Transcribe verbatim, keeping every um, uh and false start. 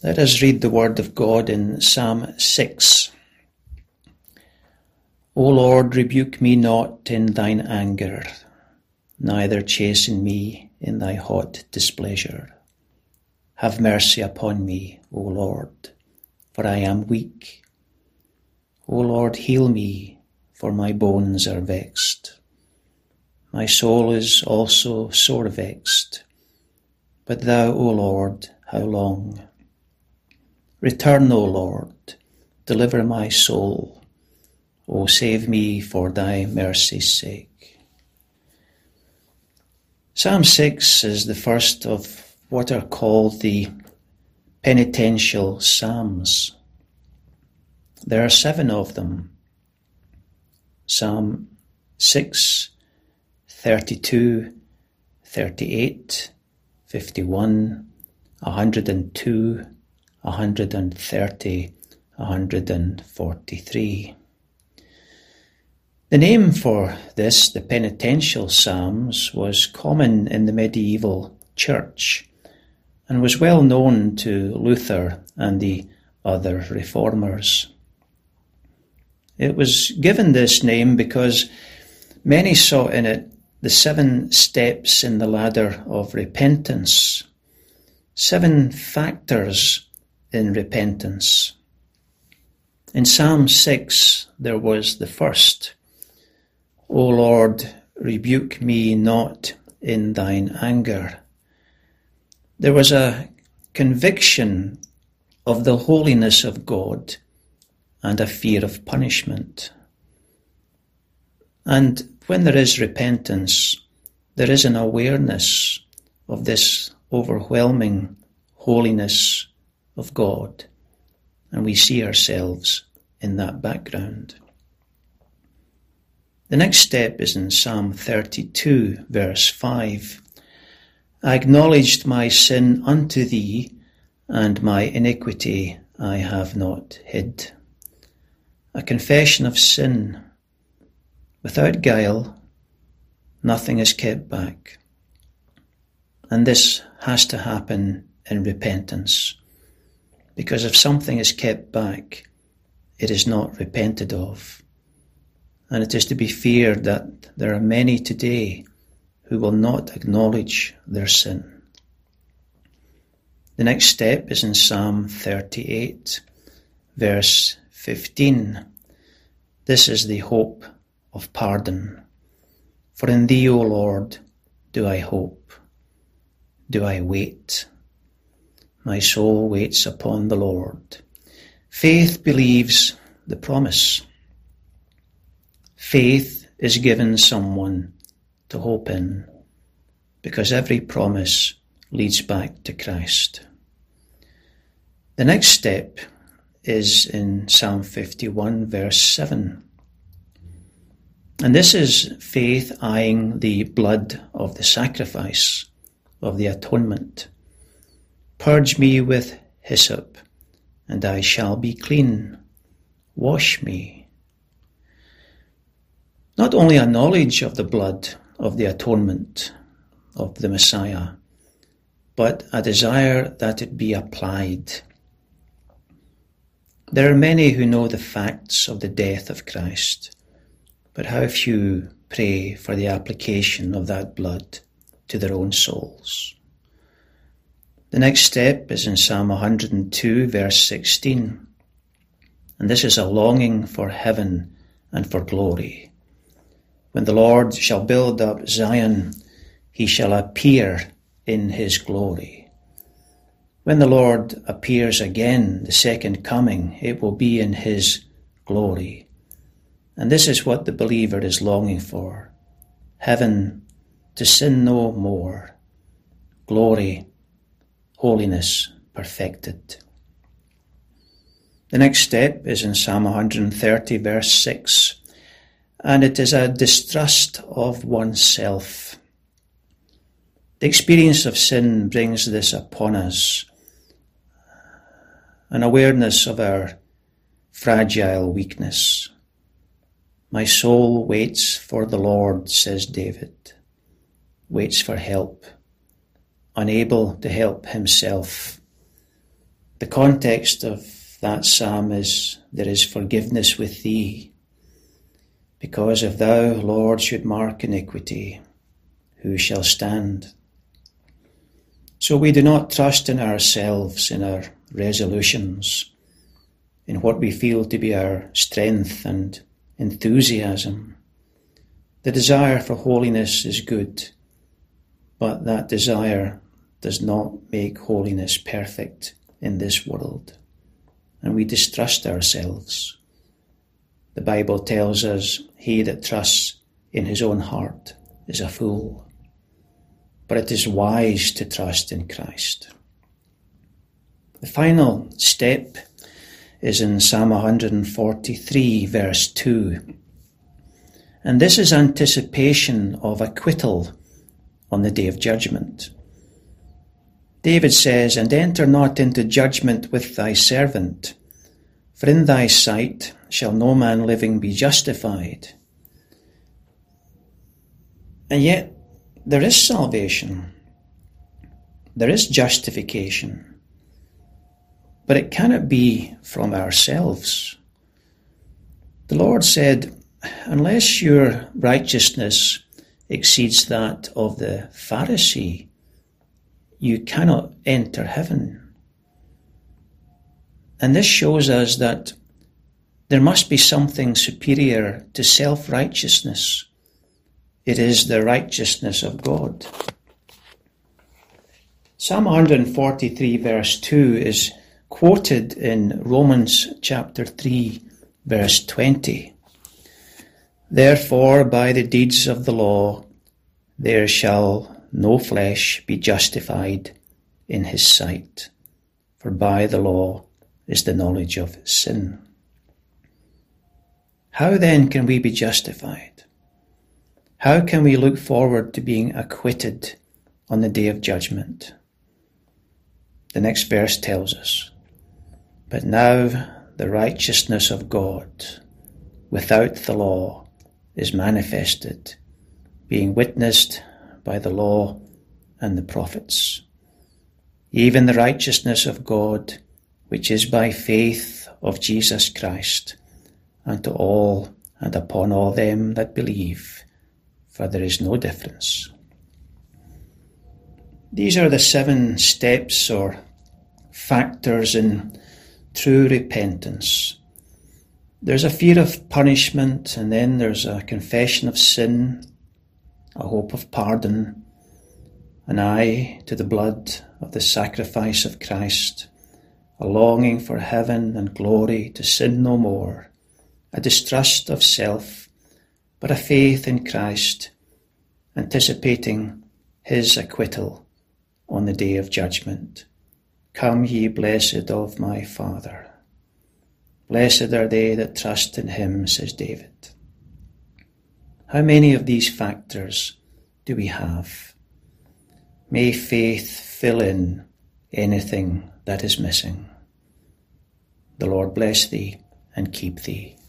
Let us read the word of God in Psalm six. O Lord, rebuke me not in thine anger, neither chasten me in thy hot displeasure. Have mercy upon me, O Lord, for I am weak. O Lord, heal me, for my bones are vexed. My soul is also sore vexed. But thou, O Lord, how long? Return, O Lord, deliver my soul. O save me for thy mercy's sake. Psalm six is the first of what are called the penitential psalms. There are seven of them. Psalm six, thirty-two, thirty-eight, fifty-one, one hundred two, one hundred thirty, one hundred forty-three. The name for this, the penitential psalms, was common in the medieval church and was well known to Luther and the other reformers. It was given this name because many saw in it the seven steps in the ladder of repentance, seven factors in repentance. In Psalm six, there was the first. O Lord, rebuke me not in thine anger. There was a conviction of the holiness of God and a fear of punishment. And when there is repentance, there is an awareness of this overwhelming holiness of God, and we see ourselves in that background. The next step is in Psalm thirty-two, verse five. I acknowledged my sin unto thee, and my iniquity I have not hid. A confession of sin. Without guile, nothing is kept back. And this has to happen in repentance. Because if something is kept back, it is not repented of. And it is to be feared that there are many today who will not acknowledge their sin. The next step is in Psalm thirty-eight, verse fifteen. This is the hope of pardon. For in thee, O Lord, do I hope, do I wait. My soul waits upon the Lord. Faith believes the promise. Faith is given someone to hope in, because every promise leads back to Christ. The next step is in Psalm fifty-one, verse seven. And this is faith eyeing the blood of the sacrifice, of the atonement. Purge me with hyssop, and I shall be clean. Wash me. Not only a knowledge of the blood of the atonement of the Messiah, but a desire that it be applied. There are many who know the facts of the death of Christ, but how few pray for the application of that blood to their own souls. The next step is in Psalm one hundred two, verse sixteen. And this is a longing for heaven and for glory. When the Lord shall build up Zion, he shall appear in his glory. When the Lord appears again, the second coming, it will be in his glory. And this is what the believer is longing for. Heaven, to sin no more. Glory, holiness perfected. The next step is in Psalm one hundred thirty, verse six, and it is a distrust of oneself. The experience of sin brings this upon us, an awareness of our fragile weakness. My soul waits for the Lord, says David, waits for help, unable to help himself. The context of that psalm is, there is forgiveness with thee, because if thou, Lord, should mark iniquity, who shall stand? So we do not trust in ourselves, in our resolutions, in what we feel to be our strength and enthusiasm. The desire for holiness is good, but that desire does not make holiness perfect in this world, and we distrust ourselves. The Bible tells us, he that trusts in his own heart is a fool, but it is wise to trust in Christ. The final step is in Psalm one forty-three, verse two. And this is anticipation of acquittal on the day of judgment. David says, and enter not into judgment with thy servant, for in thy sight shall no man living be justified. And yet there is salvation. There is justification. But it cannot be from ourselves. The Lord said, unless your righteousness exceeds that of the Pharisee, you cannot enter heaven. And this shows us that there must be something superior to self-righteousness. It is the righteousness of God. Psalm one forty-three verse two is quoted in Romans chapter three verse twenty. Therefore by the deeds of the law there shall no flesh be justified in his sight, for by the law is the knowledge of sin. How then can we be justified? How can we look forward to being acquitted on the day of judgment? The next verse tells us, but now the righteousness of God without the law is manifested, being witnessed by the law and the prophets, even the righteousness of God, which is by faith of Jesus Christ, unto all and upon all them that believe, for there is no difference. These are the seven steps or factors in true repentance. There's a fear of punishment, and then there's a confession of sin, a hope of pardon, an eye to the blood of the sacrifice of Christ, a longing for heaven and glory to sin no more, a distrust of self, but a faith in Christ, anticipating his acquittal on the day of judgment. Come ye blessed of my Father. Blessed are they that trust in him, says David. How many of these factors do we have? May faith fill in anything that is missing. The Lord bless thee and keep thee.